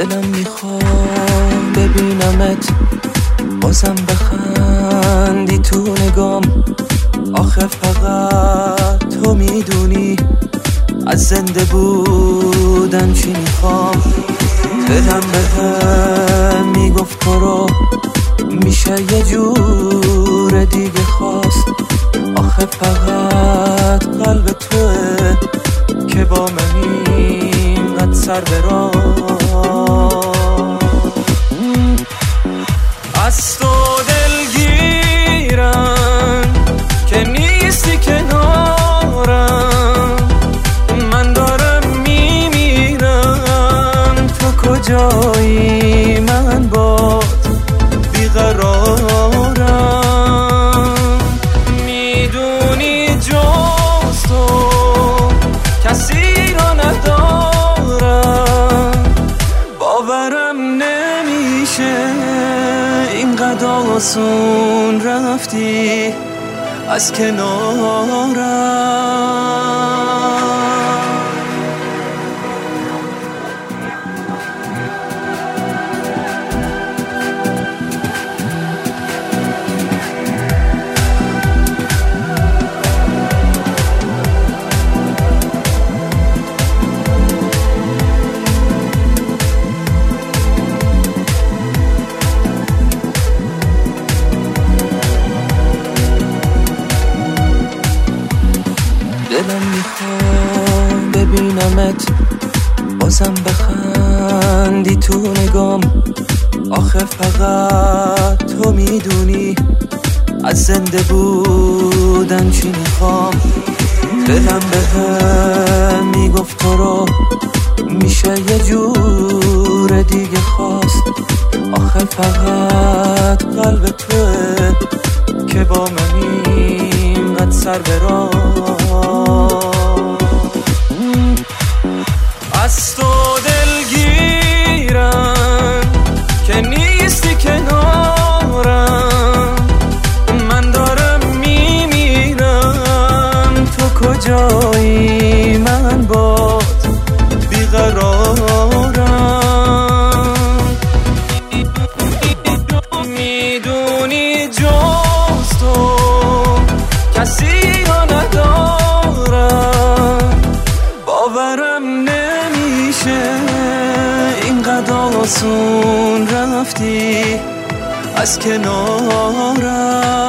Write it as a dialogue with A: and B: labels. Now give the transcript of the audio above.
A: دلم میخوام ببینمت بازم بخندی تو نگام. آخه فقط تو میدونی از زنده بودن چی میخوام. دلم بهم میگفت تو رو میشه یه جور دیگه خواست. آخه فقط قلب توه که با من اینقدر سر برام. از تو دلگیرم که نیستی کنارم. من دارم میمیرم تو کجایی؟ من باد بیقرارم. میدونی جز تو کسی رو ندارم. باورم نمیشه اینقدر آسون رفتی از کنارم. دلم میخوام ببینمت بازم بخندی تو نگام. آخه فقط تو میدونی از زنده بودن چی میخوام. دلم بهم میگفت تو رو میشه یه جور دیگه خواست. آخه فقط قلب توه که با من اینقدر سر برام. از تو دلگیرم که نیستی کنارم. من دارم میمیرم تو کجایی؟ من باد بیقرارم. میدونی جز تو کسی رو ندارم. باورم نمیشه اینقدر آسون رفتی از کنارم.